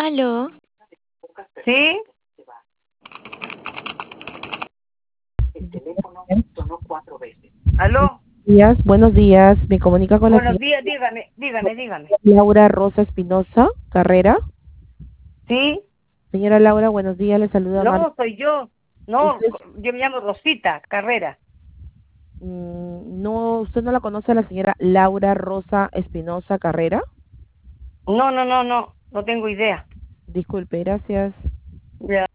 Aló, ¿Sí? ¿Aló? Buenos días. Me comunica con la Buenos señora días, dígame. Laura Rosa Espinosa Carrera. ¿Sí? Señora Laura, buenos días. Le saluda Mar. No, soy yo. No, Usted, yo me llamo Rosita Carrera. no, usted no la conoce a la señora Laura Rosa Espinosa Carrera. No tengo idea. Disculpe, gracias. Ya.